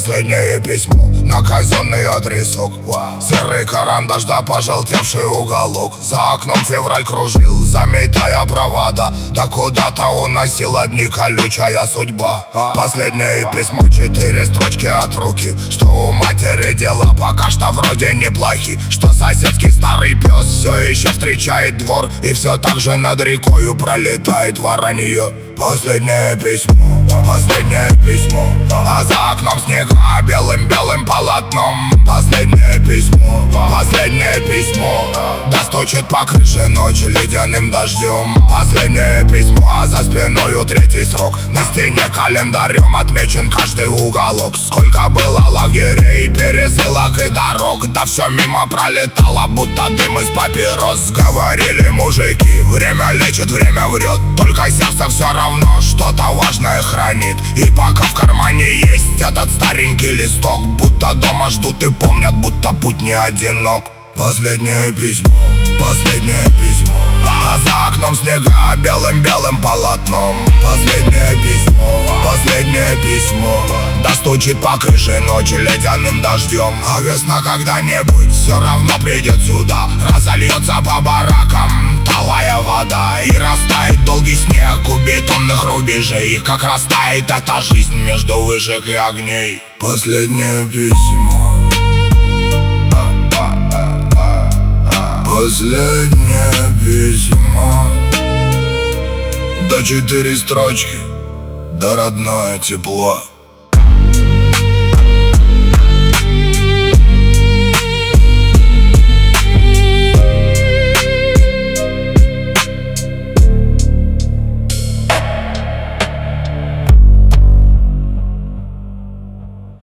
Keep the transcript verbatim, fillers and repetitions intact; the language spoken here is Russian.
Последнее письмо на казенный адресок. Серый карандаш да пожелтевший уголок. За окном февраль кружил, заметая провода. Да куда-то уносил одни колючая судьба. Последнее письмо, четыре строчки от руки. Что у матери дела пока что вроде неплохи. Что соседский старый пес все еще встречает двор. И все так же над рекою пролетает воронье. Последнее письмо, последнее письмо, а за окном снега белым-белым полотном. Последнее письмо, последнее письмо, да стучит по крыше ночь ледяным дождем. Последнее письмо, а за спиною третий срок. На стене календарем отмечен каждый уголок. Сколько было лагерей, пересылок и дорог. Да все мимо пролетало, будто дым из папирос. Говорили мужики, время лечит, время врет. Только сердце все равно что-то важное хранит. И пока в кармане есть этот старенький листок, будто дома ждут и помнят, будто путь не одинок. Последнее письмо, последнее письмо, а за окном снега белым-белым полотном. Последнее письмо, последнее письмо, да стучит по крыше ночи ледяным дождем. А весна когда-нибудь все равно придет сюда, разольется по баракам талая вода. И растает долгий снег у бетонных рубежей. И как растает эта жизнь между вышек и огней. Последнее письмо, последнее письмо, да четыре строчки, да родное тепло.